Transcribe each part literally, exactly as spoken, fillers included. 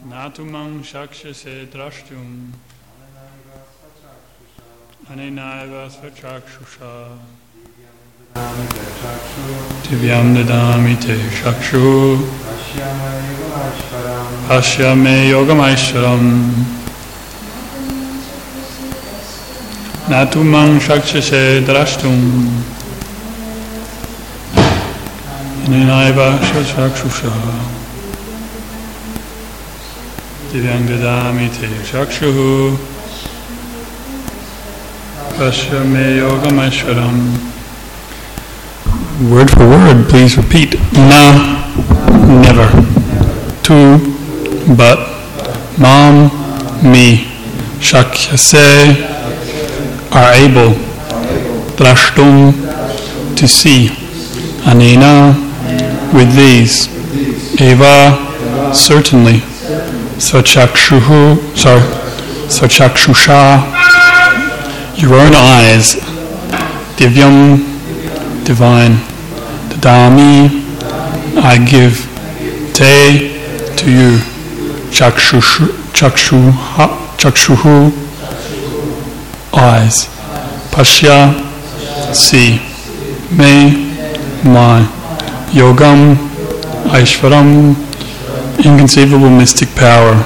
Natumang shakshase drashtum anenaiva svachakshusha divyam dadami te shakshu pashyame yogamaishwaram Natumang shakshase drashtum anenaiva svachakshusha Divyam dadami te shakshuhu Pashyame yogamaishwaram. Word for word, please repeat. Na, never. Tu, but. Mam, me. Shakyase, are able. Drashtum, to see. Anena, with these. Eva, certainly. Svachakshuhu, sorry, Svachakshusha, your own eyes. Divyam, divine. Dadami, I give. Te, to you. Chakshushu, chakshuha, chakshuhu, eyes. Pashya, see. Me, my. Yogam, Aishwaram, inconceivable mystic power.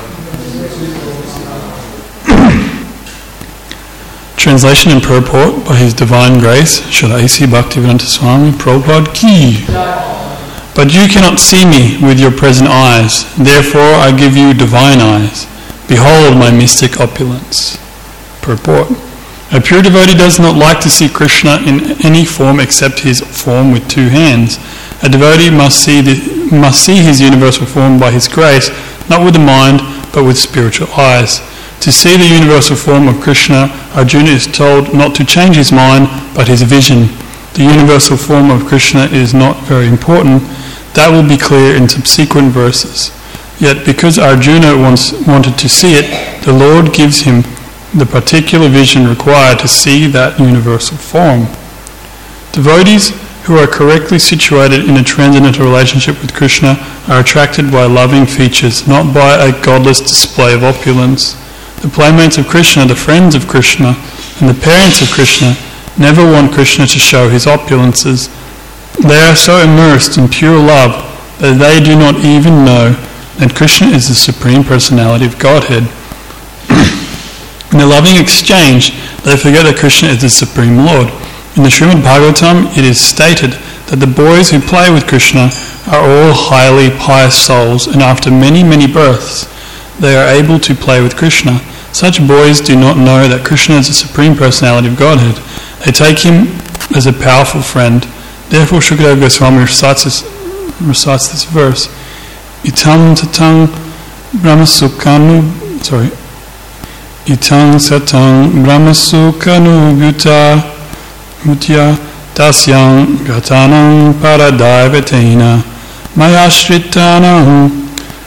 Translation and purport by His Divine Grace, Srila A C Bhaktivedanta Swami Prabhupada Ki. But you cannot see me with your present eyes, therefore I give you divine eyes. Behold my mystic opulence. Purport. A pure devotee does not like to see Krishna in any form except his form with two hands. A devotee must see the must see his universal form by his grace, not with the mind, but with spiritual eyes. To see the universal form of Krishna, Arjuna is told not to change his mind, but his vision. The universal form of Krishna is not very important. That will be clear in subsequent verses. Yet because Arjuna wants, wanted to see it, the Lord gives him the particular vision required to see that universal form. Devotees who are correctly situated in a transcendental relationship with Krishna are attracted by loving features, not by a godless display of opulence. The playmates of Krishna, the friends of Krishna, and the parents of Krishna never want Krishna to show his opulences. They are so immersed in pure love that they do not even know that Krishna is the Supreme Personality of Godhead. In the loving exchange, they forget that Krishna is the Supreme Lord. In the Srimad Bhagavatam, it is stated that the boys who play with Krishna are all highly pious souls, and after many, many births, they are able to play with Krishna. Such boys do not know that Krishna is the Supreme Personality of Godhead. They take him as a powerful friend. Therefore, Shukadeva Goswami recites this, recites this verse. Itam tatang brahmasukanu, sorry. Itam satang brahmasukanu bhuta Mutya tasyam gatanam paradaivatena mayashritanam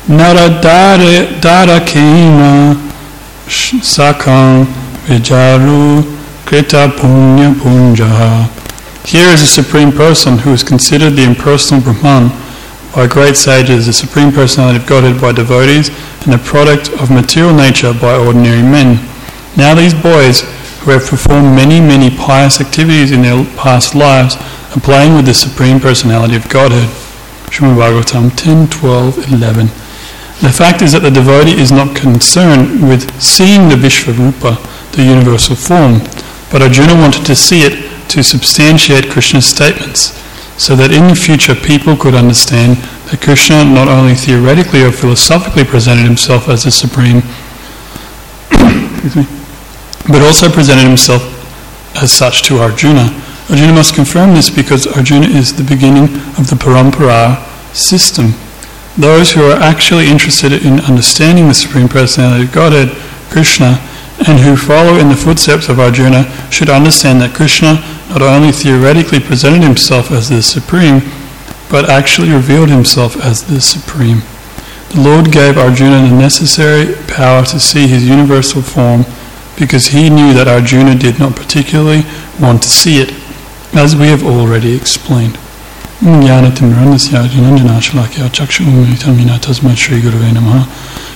naradharakena sakam vijaru krita punya punjaha. Here is a Supreme Person who is considered the impersonal Brahman by great sages, the Supreme Personality of Godhead by devotees, and the product of material nature by ordinary men. Now these boys who have performed many, many pious activities in their past lives are playing with the Supreme Personality of Godhead. Srimad Bhagavatam ten, twelve, eleven. The fact is that the devotee is not concerned with seeing the Vishvarupa, the universal form, but Arjuna wanted to see it to substantiate Krishna's statements, so that in the future people could understand that Krishna not only theoretically or philosophically presented himself as the Supreme, excuse me, but also presented himself as such to Arjuna. Arjuna must confirm this because Arjuna is the beginning of the Parampara system. Those who are actually interested in understanding the Supreme Personality of Godhead, Krishna, and who follow in the footsteps of Arjuna should understand that Krishna not only theoretically presented himself as the Supreme, but actually revealed himself as the Supreme. The Lord gave Arjuna the necessary power to see his universal form because he knew that Arjuna did not particularly want to see it, as we have already explained.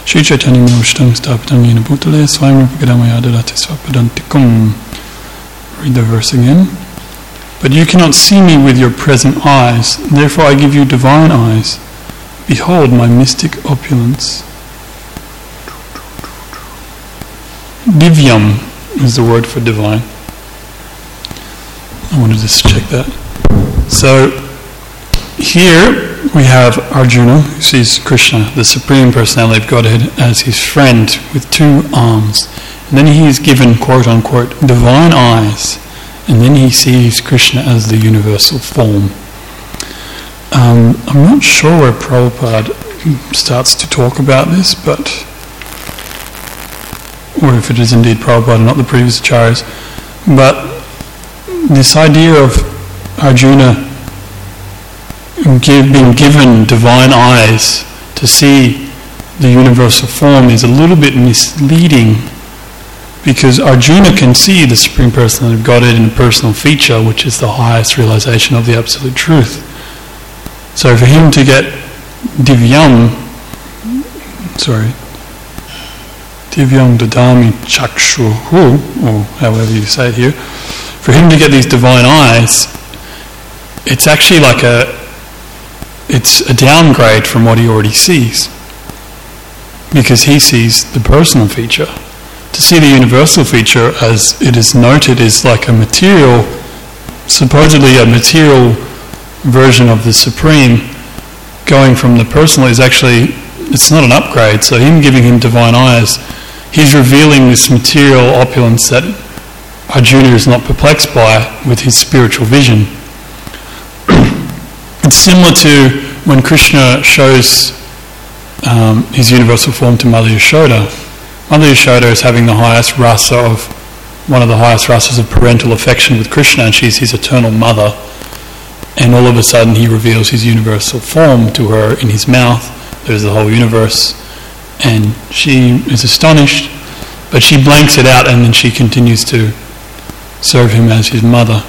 Shri Chaitanya Manoshtam Stapitam Yena Bhutale Swayam Rupagadamaya Dadati Swapadantikum. Read the verse again. But you cannot see me with your present eyes, therefore I give you divine eyes. Behold my mystic opulence. Divyam is the word for divine. I want to just check that. So here we have Arjuna, who sees Krishna, the Supreme Personality of Godhead, as his friend with two arms. And then he is given, quote unquote, divine eyes. And then he sees Krishna as the universal form. Um, I'm not sure where Prabhupada starts to talk about this, but, or if it is indeed Prabhupada and not the previous acharyas, but this idea of Arjuna give, being given divine eyes to see the universal form is a little bit misleading, because Arjuna can see the Supreme Personality of Godhead in a personal feature, which is the highest realization of the Absolute Truth. So for him to get divyam, sorry, divyam dadami chakshuhu, or however you say it here, for him to get these divine eyes, it's actually like a, it's a downgrade from what he already sees, because he sees the personal feature. To see the universal feature, as it is noted, is like a material, supposedly a material version of the Supreme, going from the personal is actually, it's not an upgrade. So him giving him divine eyes, he's revealing this material opulence that Arjuna is not perplexed by with his spiritual vision. It's similar to when Krishna shows um, his universal form to Mother Yashoda. Mother Yashoda is having the highest rasa of, one of the highest rasas of parental affection with Krishna, and she's his eternal mother. And all of a sudden he reveals his universal form to her in his mouth. There's the whole universe. And she is astonished, but she blanks it out, and then she continues to serve him as his mother.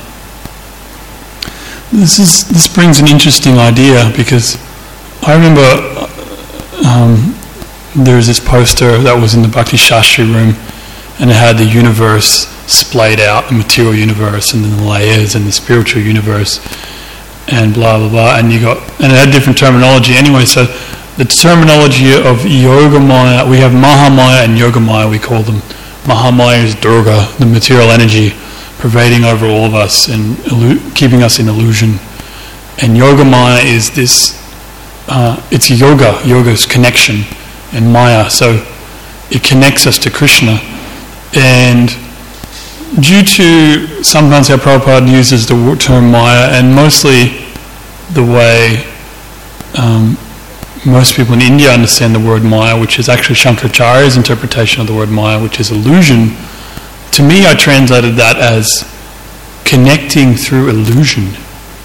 This is this brings an interesting idea, because I remember um, there was this poster that was in the Bhakti Shastri room, and it had the universe splayed out, the material universe, and then the layers, and the spiritual universe, and blah blah blah. And you got, and it had different terminology anyway. So the terminology of Yogamaya, we have Mahamaya and Yogamaya, we call them. Mahamaya is Durga, the material energy pervading over all of us and illu- keeping us in illusion. And Yogamaya is this, uh, it's yoga, yoga's connection, and Maya, so it connects us to Krishna. And due to sometimes how Prabhupada uses the term Maya, and mostly the way um, most people in India understand the word Maya, which is actually Shankaracharya's interpretation of the word Maya, which is illusion. To me, I translated that as connecting through illusion.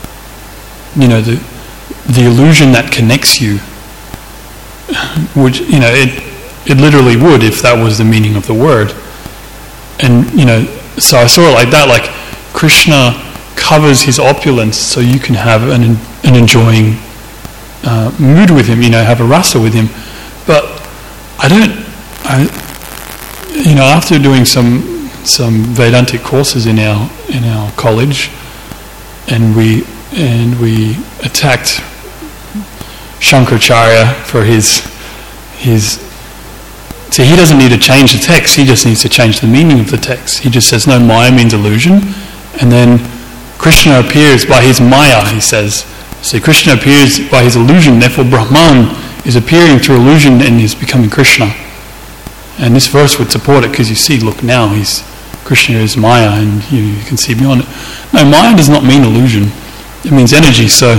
You know, the the illusion that connects you. Which, you know, it it literally would if that was the meaning of the word. And, you know, so I saw it like that, like Krishna covers his opulence so you can have an an enjoying uh, mood with him, you know, have a rasa with him. But I don't, I, you know, after doing some some Vedantic courses in our in our college, and we and we attacked Shankaracharya for his his so he doesn't need to change the text, he just needs to change the meaning of the text. He just says, no, Maya means illusion, and then Krishna appears by his Maya, he says. So Krishna appears by his illusion, therefore Brahman is appearing through illusion and is becoming Krishna. And this verse would support it, because you see, look now, he's Krishna is Maya, and you, you can see beyond it. No, Maya does not mean illusion, it means energy. So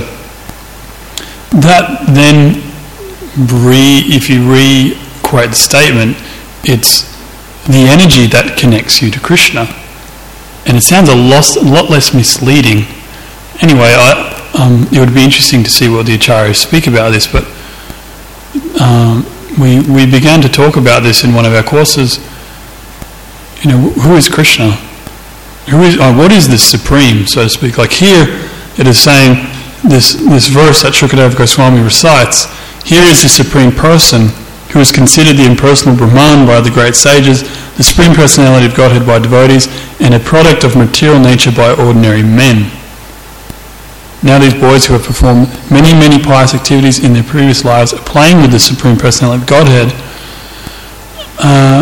that then, re, if you re-quote the statement, it's the energy that connects you to Krishna. And it sounds a lot, a lot less misleading. Anyway, I, um, it would be interesting to see what the acharyas speak about this, but um, we we began to talk about this in one of our courses. You know, who is Krishna? Who is, uh, what is the Supreme, so to speak? Like here, it is saying, this this verse that Shukadeva Goswami recites, here is the Supreme Person, who is considered the impersonal Brahman by the great sages, the Supreme Personality of Godhead by devotees, and a product of material nature by ordinary men. Now these boys who have performed many, many pious activities in their previous lives are playing with the Supreme Personality of Godhead. Uh,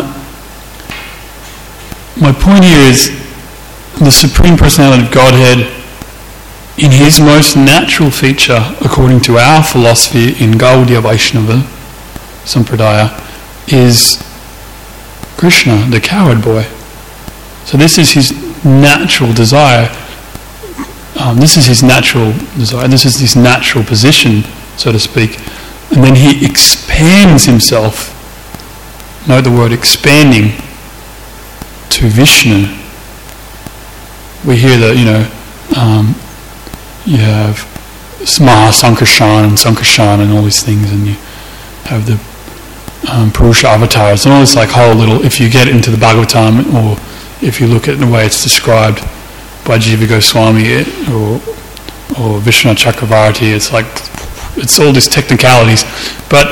my point here is the Supreme Personality of Godhead, in his most natural feature, according to our philosophy in Gaudiya Vaishnava Sampradaya, is Krishna, the cowherd boy. So this is his natural desire. Um, this is his natural desire. This is his natural position, so to speak. And then he expands himself. Note the word expanding, to Vishnu. We hear that, you know, um, you have Maha Sankarshan and Sankarshan and all these things, and you have the um, Purusha avatars and all this like whole little, if you get into the Bhagavatam or if you look at the way it's described by Jiva Goswami or, or Vishnu Chakravarti, it's like, it's all these technicalities. But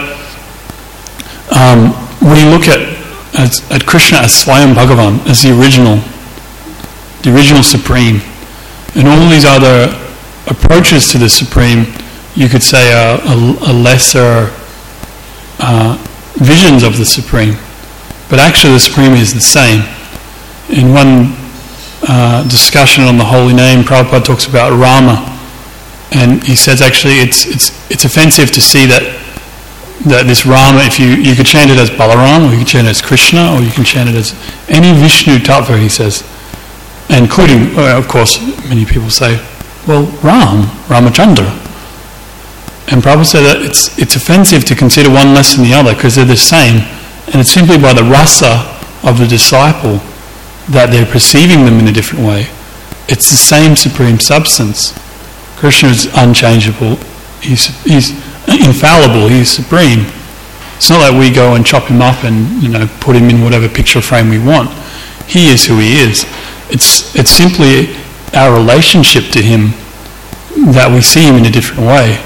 um, we look at, as, at Krishna as Swayam Bhagavan, as the original, the original Supreme. And all these other approaches to the Supreme, you could say, are a, a lesser uh, visions of the Supreme. But actually the Supreme is the same. In one uh, discussion on the holy name, Prabhupada talks about Rama, and he says actually it's it's it's offensive to see that that this Rama, if you, you could chant it as Balaram, or you could chant it as Krishna, or you can chant it as any Vishnu tattva, he says, including, well, of course, many people say, well, Ram, Ramachandra. And Prabhupada said that it's it's offensive to consider one less than the other because they're the same, and it's simply by the rasa of the disciple that they're perceiving them in a different way. It's the same supreme substance. Krishna is unchangeable. He's he's infallible. He's supreme. It's not like we go and chop him up and, you know, put him in whatever picture frame we want. He is who he is. It's it's simply our relationship to him that we see him in a different way.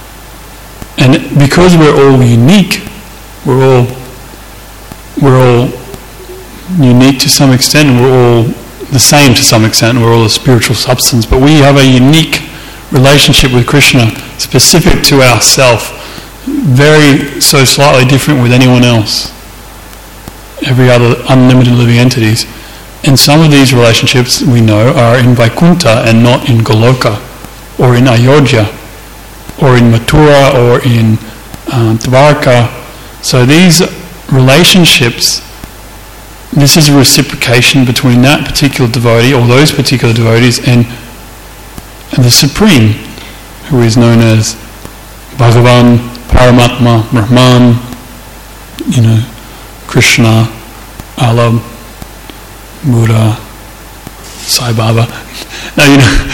And because we're all unique, we're all we're all unique to some extent, and we're all the same to some extent, and we're all a spiritual substance, but we have a unique relationship with Krishna specific to ourself, very so slightly different with anyone else, every other unlimited living entities. And some of these relationships we know are in Vaikuntha and not in Goloka or in Ayodhya or in Mathura or in um, Dvarka. So these relationships, this is a reciprocation between that particular devotee or those particular devotees and, and the Supreme, who is known as Bhagavan, Paramatma, Brahman, you know, Krishna, Allah, Buddha, Sai Baba. Now, you know,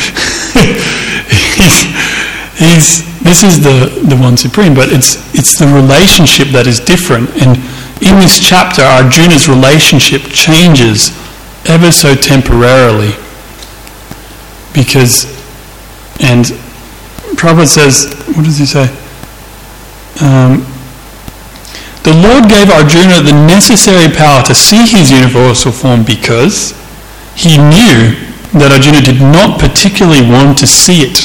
he's, he's, this is the, the one Supreme, but it's it's the relationship that is different. And in this chapter, Arjuna's relationship changes ever so temporarily. Because, and Prabhupada says, what does he say? Um, the Lord gave Arjuna the necessary power to see his universal form because he knew that Arjuna did not particularly want to see it.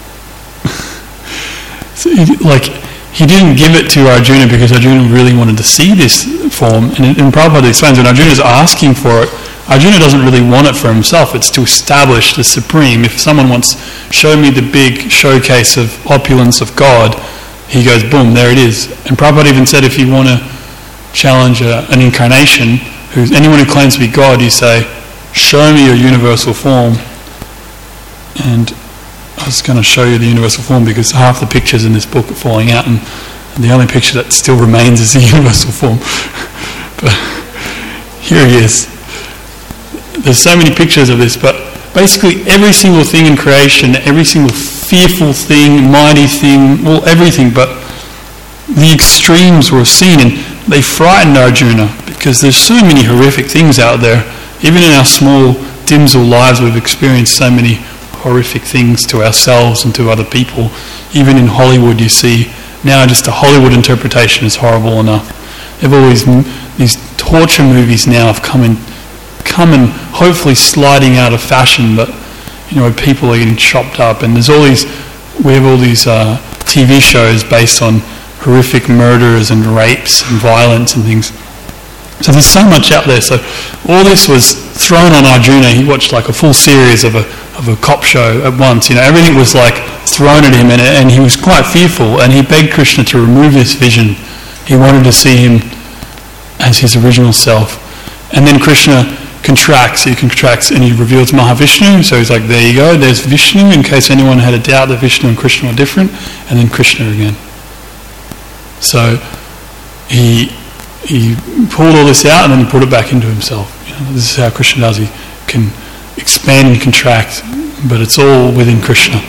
So he, like, he didn't give it to Arjuna because Arjuna really wanted to see this form. And, and Prabhupada explains when Arjuna is asking for it, Arjuna doesn't really want it for himself. It's to establish the Supreme. If someone wants, show me the big showcase of opulence of God, he goes, boom, there it is. And Prabhupada even said if you want to challenge a, an incarnation, who's anyone who claims to be God, you say, show me your universal form. And I was going to show you the universal form because half the pictures in this book are falling out, and, and the only picture that still remains is the universal form. But here he is. There's so many pictures of this, but basically every single thing in creation, every single fearful thing, mighty thing, well, everything, but the extremes were seen, and they frightened Arjuna because there's so many horrific things out there. Even in our small dimsel lives, we've experienced so many horrific things to ourselves and to other people. Even in Hollywood, you see now just a Hollywood interpretation is horrible enough. They've all these, these torture movies now have come in, come and hopefully sliding out of fashion, but you know, people are getting chopped up, and there's all these, we have all these uh, T V shows based on horrific murders and rapes and violence and things. So there's so much out there. So all this was thrown on Arjuna. He watched like a full series of a of a cop show at once. You know, everything was like thrown at him, and, and he was quite fearful. And he begged Krishna to remove this vision. He wanted to see him as his original self. And then Krishna contracts. He contracts, and he reveals Mahavishnu. So he's like, there you go. There's Vishnu, in case anyone had a doubt that Vishnu and Krishna are different. And then Krishna again. So he he pulled all this out and then he put it back into himself. You know, this is how Krishna does. He can expand and contract, but it's all within Krishna.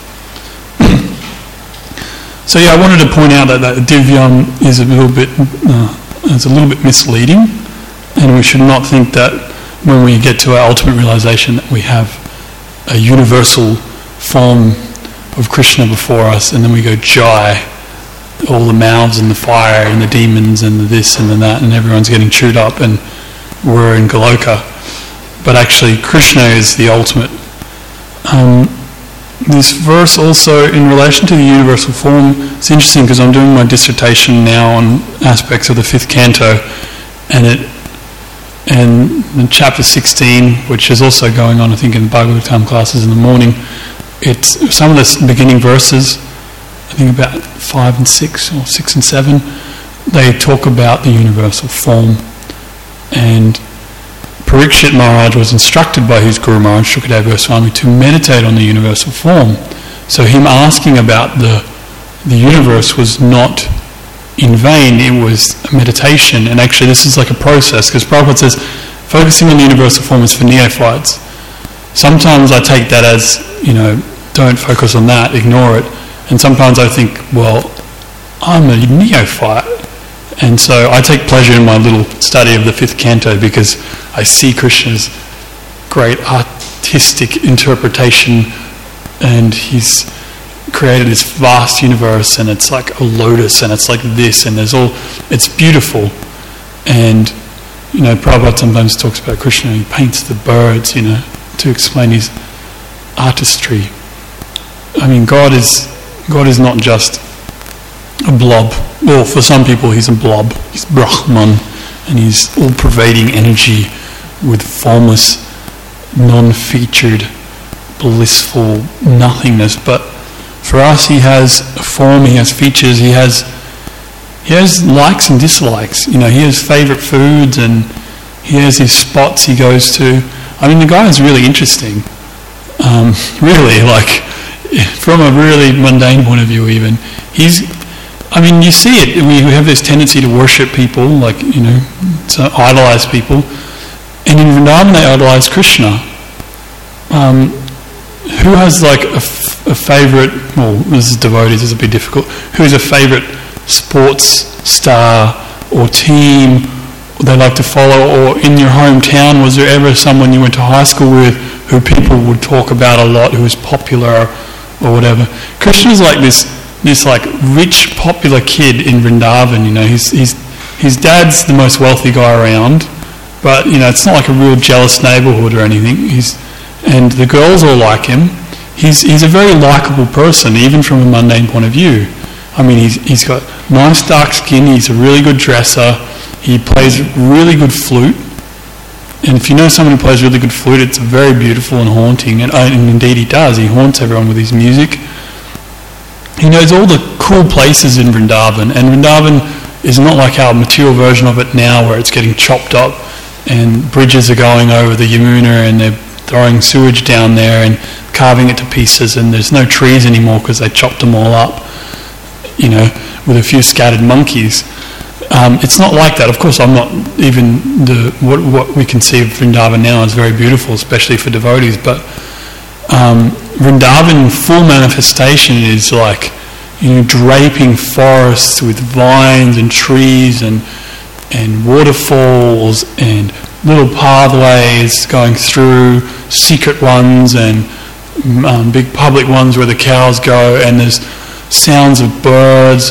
So yeah, I wanted to point out that, that Divyam is a little bit uh, is a little bit misleading, and we should not think that when we get to our ultimate realization that we have a universal form of Krishna before us, and then we go Jai, all the mouths and the fire and the demons and the this and the that, and everyone's getting chewed up, and we're in Goloka. But actually, Krishna is the ultimate. Um, this verse also, in relation to the universal form, it's interesting because I'm doing my dissertation now on aspects of the fifth canto, and it and in chapter sixteen, which is also going on, I think, in the Bhagavatam classes in the morning. It's some of the beginning verses, I think about five and six, or six and seven, they talk about the universal form. And Parikshit Maharaj was instructed by his Guru Maharaj, Shukadeva Goswami, to meditate on the universal form. So him asking about the the universe was not in vain, it was a meditation. And actually this is like a process, because Prabhupada says focusing on the universal form is for neophytes. Sometimes I take that as, you know, don't focus on that, ignore it. And sometimes I think, well, I'm a neophyte, and so I take pleasure in my little study of the fifth canto because I see Krishna's great artistic interpretation, and he's created this vast universe, and it's like a lotus, and it's like this, and there's all, it's beautiful. And, you know, Prabhupada sometimes talks about Krishna, he paints the birds, you know, to explain his artistry. I mean, God is God is not just a blob. Well, for some people he's a blob. He's Brahman, and he's all-pervading energy with formless, non-featured, blissful nothingness. But for us, he has a form, he has features, he has he has likes and dislikes. You know, he has favourite foods, and he has his spots he goes to. I mean, the guy is really interesting. Um, really, like, from a really mundane point of view even, he's, I mean, you see it, we have this tendency to worship people, like, you know, to idolize people, and in Vrindavan they idolize Krishna. Um, who has like a, f- a favourite, well, this is devotees, this is a bit difficult, who is a favourite sports star or team they like to follow, or in your hometown, was there ever someone you went to high school with who people would talk about a lot, who was popular or whatever? Krishna's like this this like rich, popular kid in Vrindavan, you know, he's, he's, his dad's the most wealthy guy around, but, you know, it's not like a real jealous neighbourhood or anything. He's, and the girls all like him. He's he's a very likeable person, even from a mundane point of view. I mean, he's he's got nice dark skin, he's a really good dresser, he plays really good flute, and if you know someone who plays really good flute, it's very beautiful and haunting, and, and indeed he does, he haunts everyone with his music. He knows all the cool places in Vrindavan, and Vrindavan is not like our material version of it now, where it's getting chopped up, and bridges are going over the Yamuna, and they're throwing sewage down there and carving it to pieces, and there's no trees anymore because they chopped them all up, you know, with a few scattered monkeys. Um, it's not like that. Of course, I'm not even the what, what we can see of Vrindavan now is very beautiful, especially for devotees. But um, Vrindavan in full manifestation is like, you know, draping forests with vines and trees and and waterfalls and little pathways going through, secret ones and um, big public ones where the cows go, and there's sounds of birds,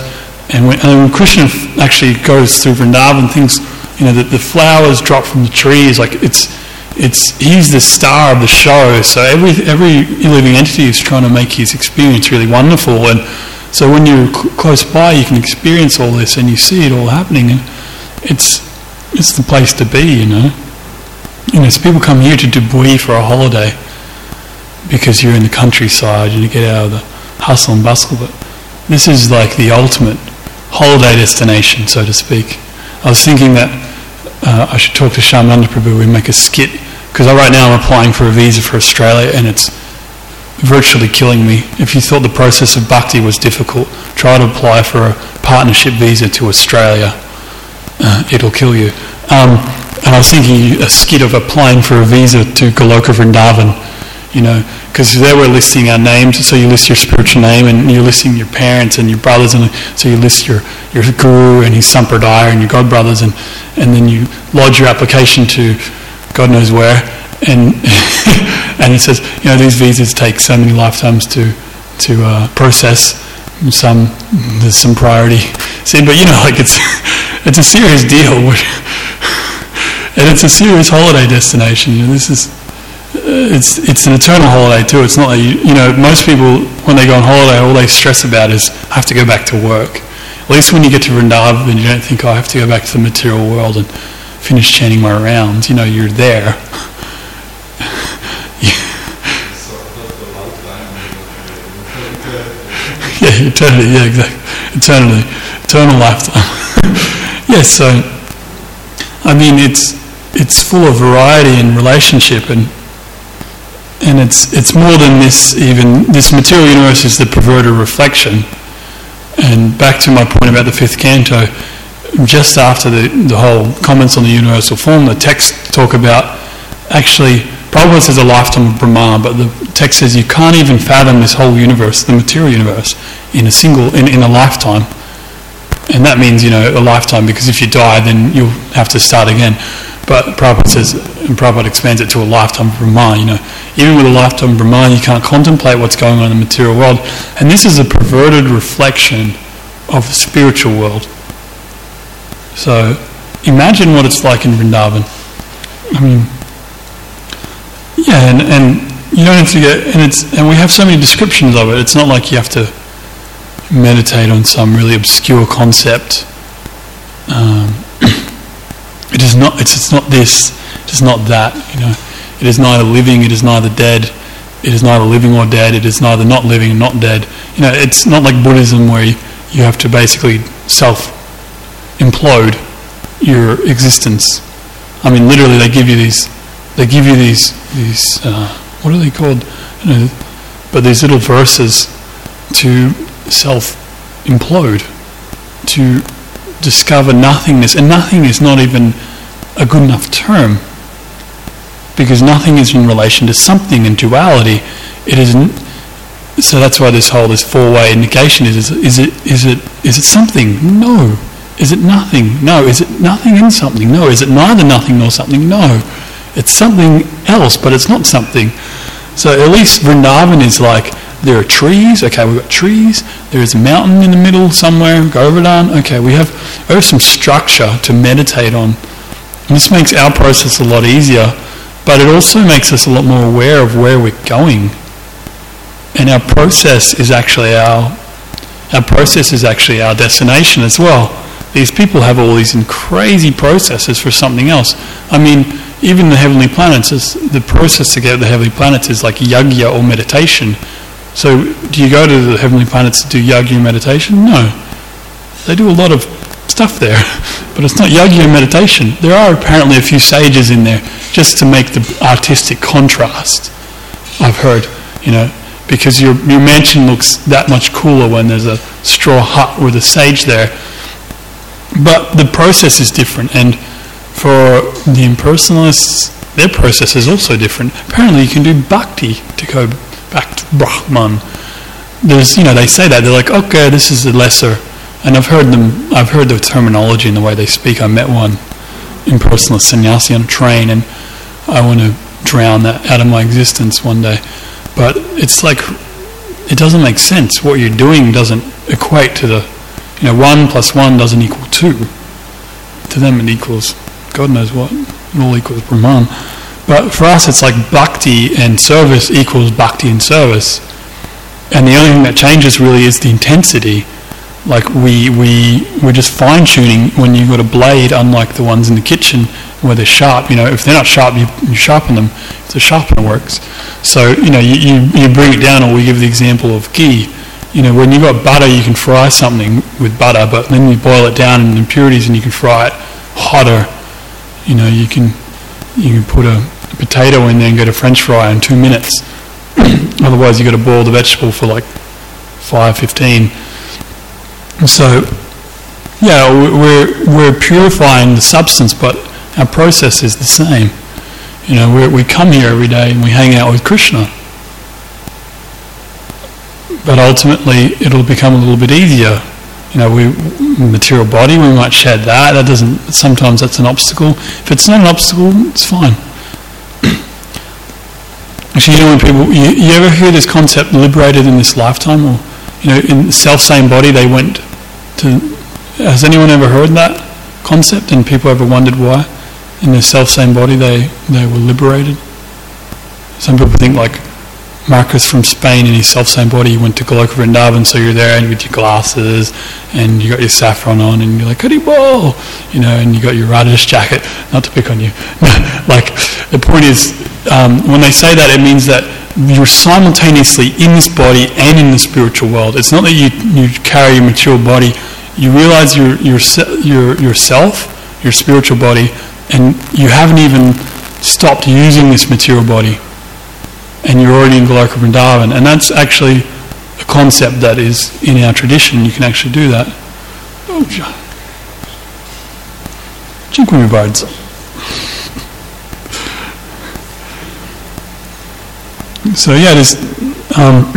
And when, and when Krishna actually goes through Vrindavan, things, you know, the, the flowers drop from the trees, like it's, it's, he's the star of the show, so every every living entity is trying to make his experience really wonderful. And so when you're cl- close by, you can experience all this and you see it all happening, and it's it's the place to be, you know. You know, so people come here to Dubuis for a holiday because you're in the countryside and you get out of the hustle and bustle, but this is like the ultimate holiday destination, so to speak. I was thinking that uh, I should talk to Shyamananda Prabhu and make a skit, because right now I'm applying for a visa for Australia and it's virtually killing me. If you thought the process of bhakti was difficult, try to apply for a partnership visa to Australia. Uh, it'll kill you. Um, and I was thinking a skit of applying for a visa to Goloka Vrindavan, you know, because there we're listing our names, so you list your spiritual name and you're listing your parents and your brothers, and so you list your, your guru and his sampradaya and your godbrothers, and, and then you lodge your application to God knows where, and and it says, you know, these visas take so many lifetimes to to uh, process. Some there's some priority. See, but you know, like it's it's a serious deal, and it's a serious holiday destination. You know, this is uh, it's it's an eternal holiday too. It's not like you, you know, most people when they go on holiday, all they stress about is I have to go back to work. At least when you get to Vrindavan, you don't think, oh, I have to go back to the material world and finish chanting my rounds. You know, you're there. Yeah, eternity, yeah, exactly. Eternally. Eternal lifetime. Yes, so, I mean, it's it's full of variety and relationship, and and it's it's more than this even. This material universe is the perverted reflection. And back to my point about the fifth canto, just after the, the whole comments on the universal form, the text talk about, actually, Prabhupada says a lifetime of Brahma, but the text says you can't even fathom this whole universe, the material universe, in a single, in, in a lifetime. And that means, you know, a lifetime, because if you die, then you'll have to start again. But Prabhupada says, and Prabhupada expands it to a lifetime of Brahma, you know. Even with a lifetime of Brahma, you can't contemplate what's going on in the material world. And this is a perverted reflection of the spiritual world. So, imagine what it's like in Vrindavan. I mean, yeah, and, and you don't have to get, and it's, and we have so many descriptions of it. It's not like you have to meditate on some really obscure concept. Um, it is not. It's, it's not this. It is not that. You know, it is neither living. It is neither dead. It is neither living or dead. It is neither not living and not dead. You know, it's not like Buddhism where you, you have to basically self-implode your existence. I mean, literally, they give you these. They give you these. These. Uh, what are they called? You know, but these little verses to self-implode, to discover nothingness. And nothing is not even a good enough term, because nothing is in relation to something in duality. It isn't. So that's why this whole this four-way negation is. Is, is it? Is it? Is it something? No. Is it nothing? No. Is it nothing in something? No. Is it neither nothing nor something? No. It's something else, but it's not something. So at least Vrindavan is like, there are trees, okay, we've got trees, there is a mountain in the middle somewhere, Govardhan, okay, we have, we have some structure to meditate on. And this makes our process a lot easier, but it also makes us a lot more aware of where we're going. And our process is actually our, our process is actually our destination as well. These people have all these crazy processes for something else. I mean, even the heavenly planets, is, the process to get to the heavenly planets is like yagya or meditation. So do you go to the heavenly planets to do yagya meditation? No. They do a lot of stuff there, but it's not yagya meditation. There are apparently a few sages in there just to make the artistic contrast, I've heard, you know, because your your mansion looks that much cooler when there's a straw hut with a sage there. But the process is different, and for the impersonalists, their process is also different. Apparently you can do bhakti to go back to Brahman. There's, you know, they say that, they're like, okay, this is the lesser, and I've heard them, I've heard the terminology and the way they speak. I met one impersonalist sannyasi on a train, and I want to drown that out of my existence one day. But it's like, it doesn't make sense. What you're doing doesn't equate to the You know, one plus one doesn't equal two. To them it equals God knows what. It all equals Brahman. But for us it's like bhakti and service equals bhakti and service. And the only thing that changes really is the intensity. Like we, we, we're just fine-tuning when you've got a blade, unlike the ones in the kitchen where they're sharp. You know, if they're not sharp, you, you sharpen them. If the sharpener works. So, you know, you, you, you bring it down, or we give the example of ghee. You know, when you've got butter, you can fry something with butter, but then you boil it down in impurities and you can fry it hotter. You know, you can, you can put a, a potato in there and get a French fry in two minutes. Otherwise, you've got to boil the vegetable for like five, fifteen. So, yeah, we're we're purifying the substance, but our process is the same. You know, we we come here every day and we hang out with Krishna. But ultimately, it'll become a little bit easier. You know, we material body, we might shed that. That doesn't. Sometimes that's an obstacle. If it's not an obstacle, it's fine. Actually, you know, when people, you, you ever hear this concept, liberated in this lifetime, or you know, in the self-same body they went to. Has anyone ever heard that concept? And people ever wondered why, in the self-same body they they were liberated? Some people think like Marcus from Spain in his self-same body, he went to Goloka Vrindavan, so you're there and with your glasses and you got your saffron on and you're like, Haribol, you know, and you got your Radha's jacket, not to pick on you. Like, the point is, um, when they say that, it means that you're simultaneously in this body and in the spiritual world. It's not that you, you carry your material body, you realize your your your yourself, your spiritual body, and you haven't even stopped using this material body. And you're already in Goloka Vrindavan. And that's actually a concept that is in our tradition. You can actually do that. Oh, Dziękuję bardzo. So yeah, this, um,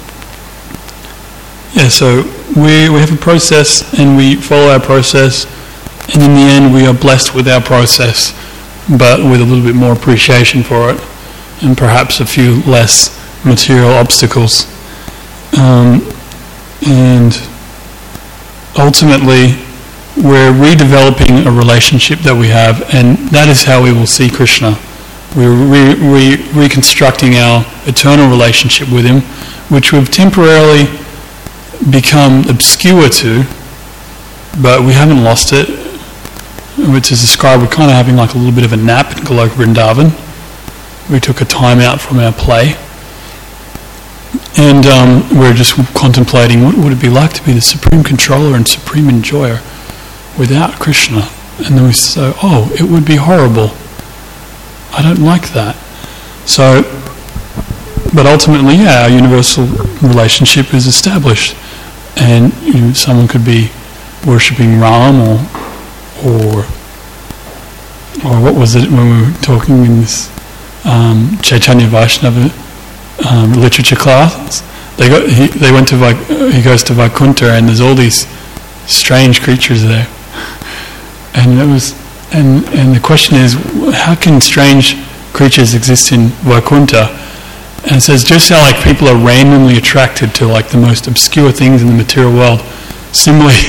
yeah. So we we have a process, and we follow our process, and in the end, we are blessed with our process, but with a little bit more appreciation for it. And perhaps a few less material obstacles. Um, and ultimately, we're redeveloping a relationship that we have, and that is how we will see Krishna. We're re- re- reconstructing our eternal relationship with Him, which we've temporarily become obscure to, but we haven't lost it, which is described, we're kind of having like a little bit of a nap in Goloka Vrindavan. We took a time out from our play, and um, we're just contemplating what would it be like to be the supreme controller and supreme enjoyer without Krishna. And then we say, oh, it would be horrible. I don't like that. So, but ultimately, yeah, our universal relationship is established, and you know, someone could be worshipping Ram, or or or what was it when we were talking in this Um, Chaitanya Vaishnava um, literature class. They got he, they went to Vaik, he goes to Vaikuntha, and there's all these strange creatures there. And it was and and the question is, how can strange creatures exist in Vaikuntha? And it says just how like people are randomly attracted to like the most obscure things in the material world. Similarly,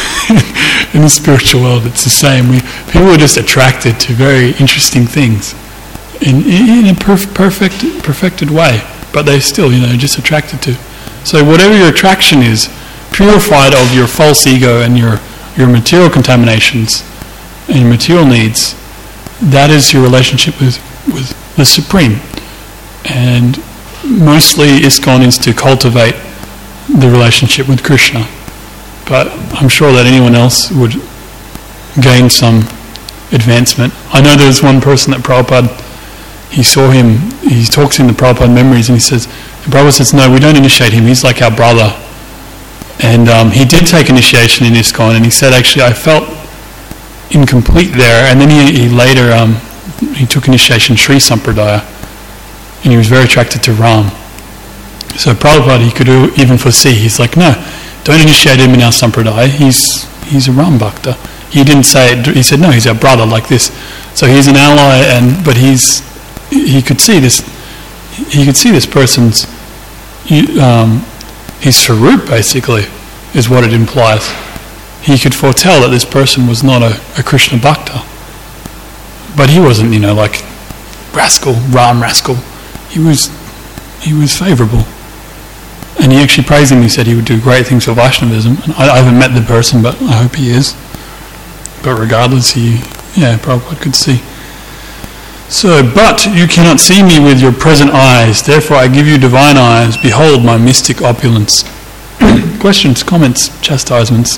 in the spiritual world, it's the same. We people are just attracted to very interesting things. In, in a perf- perfect, perfected way, but they're still, you know, just attracted to. So whatever your attraction is, purified of your false ego and your, your material contaminations and your material needs, that is your relationship with, with the Supreme. And mostly ISKCON is to cultivate the relationship with Krishna. But I'm sure that anyone else would gain some advancement. I know there's one person that Prabhupada, he saw him, he talks in the Prabhupada memories, and he says, the Prabhupada says, no, we don't initiate him, he's like our brother. And um, he did take initiation in ISKCON, and he said, actually, I felt incomplete there. And then he, he later, um, he took initiation in Sri Sampradaya, and he was very attracted to Ram. So Prabhupada, he could even foresee, he's like, no, don't initiate him in our Sampradaya, he's he's a Ram Bhakta. He didn't say it, he said, no, he's our brother, like this. So he's an ally, and but he's, he could see this, he could see this person's, um, his Sarup basically, is what it implies. he could foretell that this person was not a, a Krishna Bhakta. But he wasn't, you know, like rascal, Ram rascal. He was, he was favourable. And he actually praised him. He said he would do great things for Vaishnavism. And I, I haven't met the person, but I hope he is. But regardless, he, yeah, Prabhupada could see. So, but you cannot see me with your present eyes. Therefore I give you divine eyes. Behold my mystic opulence. Questions, comments, chastisements?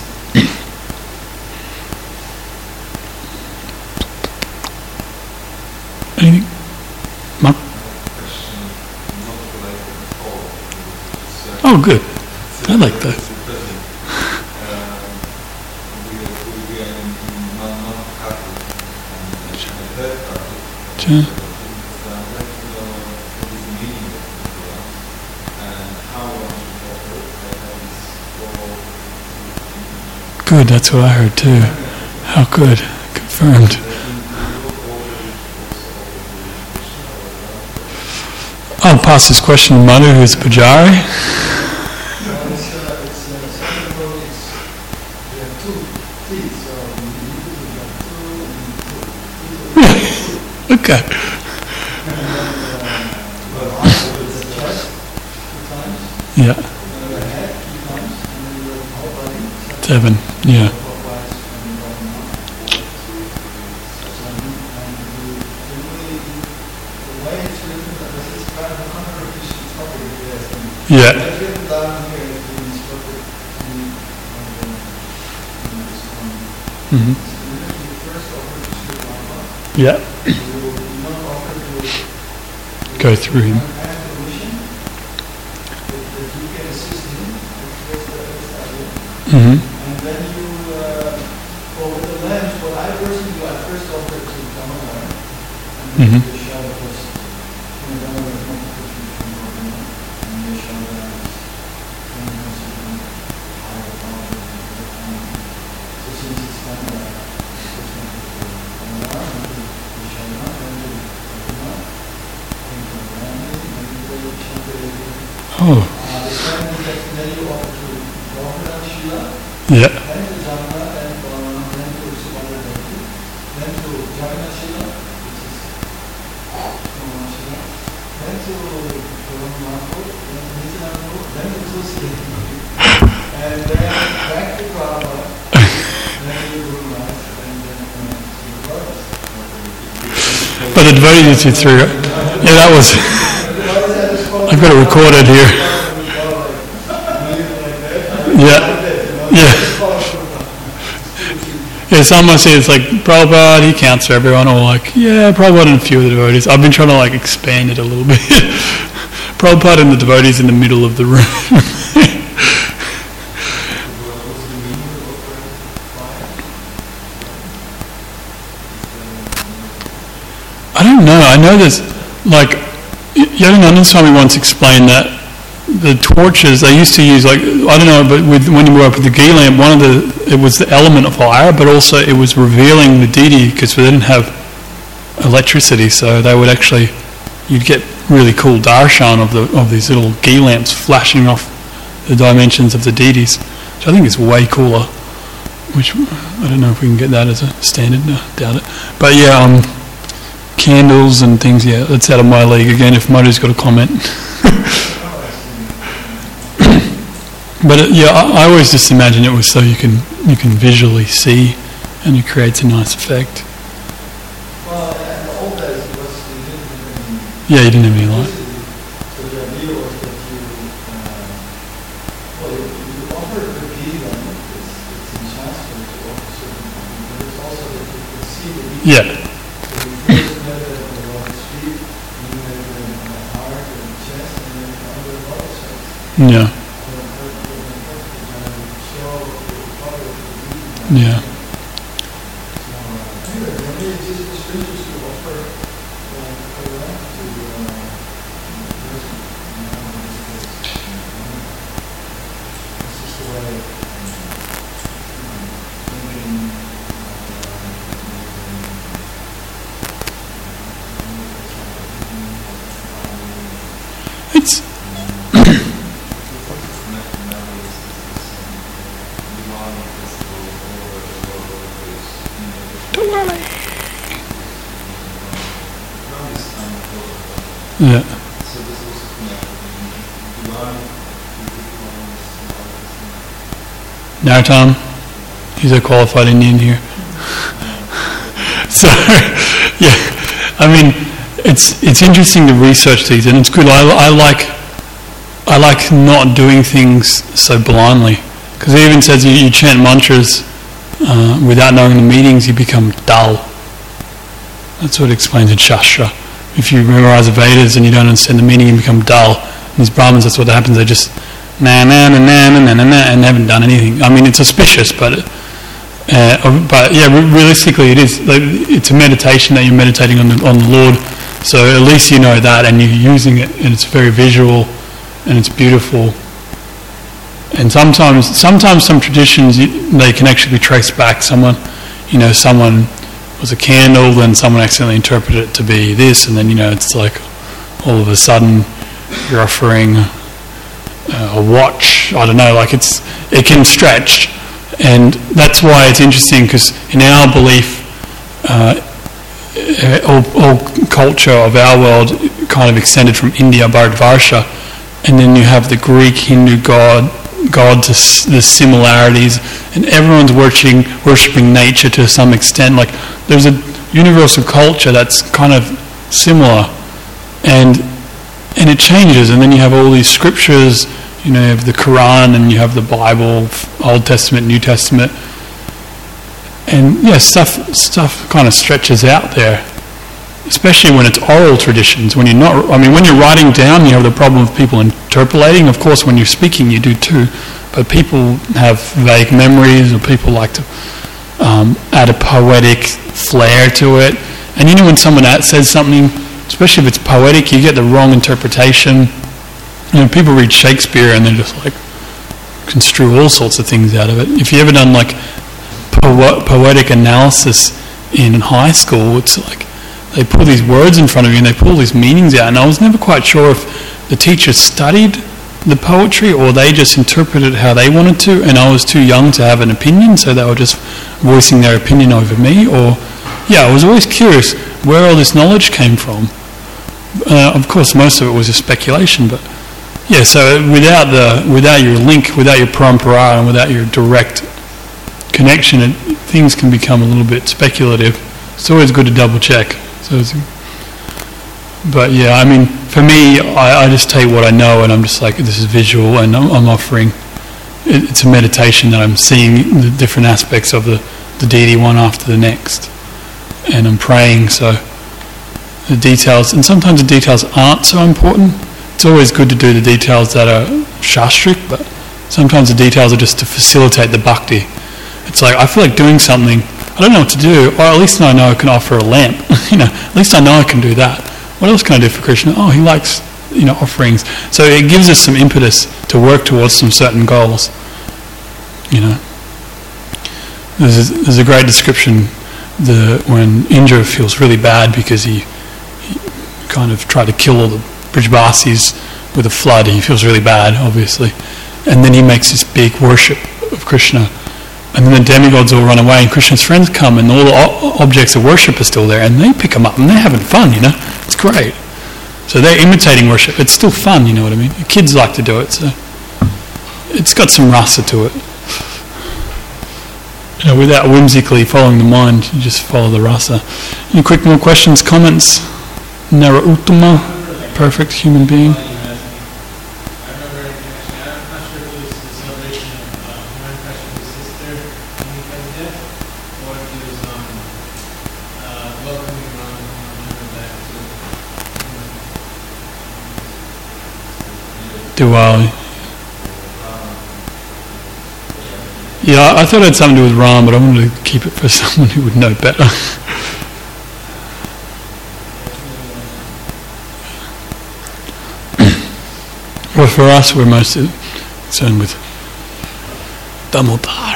Anything? Mark? Oh, good. I like that. Sure. Good, that's what I heard too. How good. Confirmed. I'll pass this question to Manu, who's Pujari. Okay. Yeah. Seven. Yeah. Yeah. Mm-hmm. Yeah. Go through him. Mm-hmm. And then you, uh, well, with the lens, what I personally do, I first offer it to Damodar, and then Mm-hmm. the show was, you know, Damodar is not Krishna from Bhagavan, and the show that one has to be higher power, and so since it's Damodar, it's Krishna from Damodar, and the show not, and the Bhagavan, and the Brahman, and the Shankara. Oh. Uh, the second is that then you offer to Bhagavan Shila, Yeah. then to Jamna, and uh, then to Subhadra Devi, then to Jagannath Shila, which is Bhagavan Shila, then to Bhagavan Mahaprabhu, then to Nityananda, then to Tulsi Devi, and then back to Prabhupada, then to Guru Maharaj, and then uh, to the brothers. But the devotees you threw. Yeah, that was. I've got it recorded here. Yeah. Yeah. Yeah, someone says it's like Prabhupada, he counts for everyone, or like, yeah, Prabhupada and a few of the devotees. I've been trying to like expand it a little bit. Prabhupada and the devotees in the middle of the room. I don't know. I know there's like Yogananda Swami once explained that the torches they used to use, like I don't know, but with when you were up with the ghee lamp, one of the it was the element of fire, but also it was revealing the deity because we didn't have electricity, so they would actually you'd get really cool darshan of the of these little ghee lamps flashing off the dimensions of the deities, which I think is way cooler. Which I don't know if we can get that as a standard. No, doubt it. But yeah, um, candles and things. Yeah, that's out of my league again. If Madhu's got a comment. But it, yeah, I, I always just imagine it was so you can you can visually see, and it creates a nice effect. Well, in the old days, it was you didn't have any. Yeah, you didn't have any light. So the idea was that you, uh, well, you, you offer the ghee lamp. It's, it's in Shastra to offer certain things, but it's also that you can see the ghee. Yeah. So you first met it on the right street, and you met it in the heart and the chest, and then under the bottle chest. Yeah. Yeah. It's Yeah. So this also connected with Divan, Narottam, he's a qualified Indian here. So, yeah, I mean, it's it's interesting to research these, and it's good. I, I like I like not doing things so blindly, because it even says you, you chant mantras uh, without knowing the meanings, you become dull. That's what it explains in Shastra. If you memorize the Vedas and you don't understand the meaning, you become dull. And these Brahmins, that's what happens. They just na na na na na na na and haven't done anything. I mean, it's auspicious, but uh, but yeah, realistically, it is. Like, it's a meditation that you're meditating on the on the Lord. So at least you know that, and you're using it, and it's very visual, and it's beautiful. And sometimes, sometimes some traditions they can actually be traced back. Someone, you know, someone was a candle, then someone accidentally interpreted it to be this, and then you know it's like all of a sudden you're offering uh, a watch. I don't know, like it's it can stretch, and that's why it's interesting, because in our belief, uh, all, all culture of our world kind of extended from India, Bharatvarsha, and then you have the Greek Hindu god. God to s- the similarities, and everyone's worshiping worshiping nature to some extent. Like there's a universal culture that's kind of similar, and and it changes. And then you have all these scriptures. You know, you have the Quran, and you have the Bible, Old Testament, New Testament, and yeah, stuff stuff kind of stretches out there. Especially when it's oral traditions. When you're not, I mean, when you're writing down, you have the problem of people interpolating. Of course, when you're speaking, you do too. But people have vague memories, or people like to um, add a poetic flair to it. And you know, when someone says something, especially if it's poetic, you get the wrong interpretation. You know, people read Shakespeare and they're just like construe all sorts of things out of it. If you ever done like po- poetic analysis in high school, it's like they pull these words in front of you and they pull these meanings out, and I was never quite sure if the teacher studied the poetry or they just interpreted it how they wanted to, and I was too young to have an opinion, so they were just voicing their opinion over me. Or yeah, I was always curious where all this knowledge came from. Uh, of course, most of it was just speculation, but yeah, so without the without your link, without your parampara, and without your direct connection, it, things can become a little bit speculative. It's always good to double check. So it's, but yeah, I mean, for me, I, I just take what I know, and I'm just like, this is visual, and I'm, I'm offering. It, it's a meditation that I'm seeing the different aspects of the, the deity one after the next, and I'm praying. So the details, and sometimes the details aren't so important. It's always good to do the details that are shastric, but sometimes the details are just to facilitate the bhakti. It's like I feel like doing something. I don't know what to do, or at least I know I can offer a lamp. you know, at least I know I can do that. What else can I do for Krishna? Oh, he likes, you know, offerings. So it gives us some impetus to work towards some certain goals. You know, there's a, there's a great description the when Indra feels really bad because he, he kind of tried to kill all the Brijbasis with a flood. He feels really bad, obviously, and then he makes this big worship of Krishna. And then the demigods all run away, and Krishna's friends come, and all the o- objects of worship are still there, and they pick them up, and they're having fun, you know. It's great. So they're imitating worship. It's still fun, you know what I mean. Kids like to do it, so it's got some rasa to it. You know, without whimsically following the mind, you just follow the rasa. Any quick more questions, comments? Nara Uttama, perfect human being. Diwali. Yeah, I thought it had something to do with Ram, but I wanted to keep it for someone who would know better. Well, for us, we're mostly concerned with Damodar.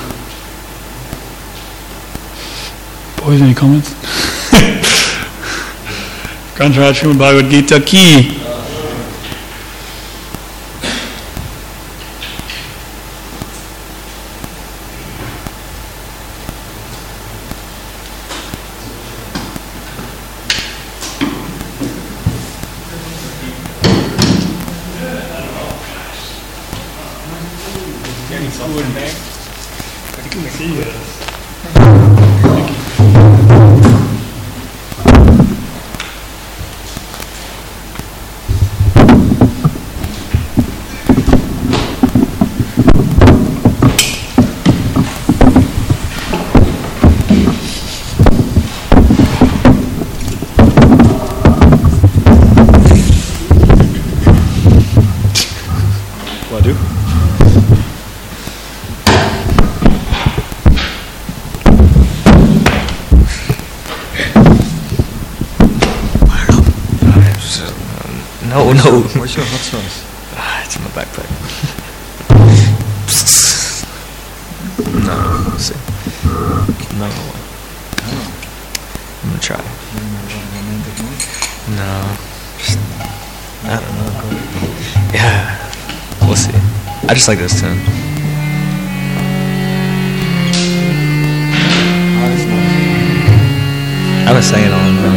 Boys, any comments? Grantaraj Srimad Bhagavad Gita ki. I can see this. No, no. Where's your hot sauce? Ah, it's in my backpack. No, let's see. No. I'm gonna try. No. Just, I don't know. Yeah. We'll see. I just like this tune. I've been singing on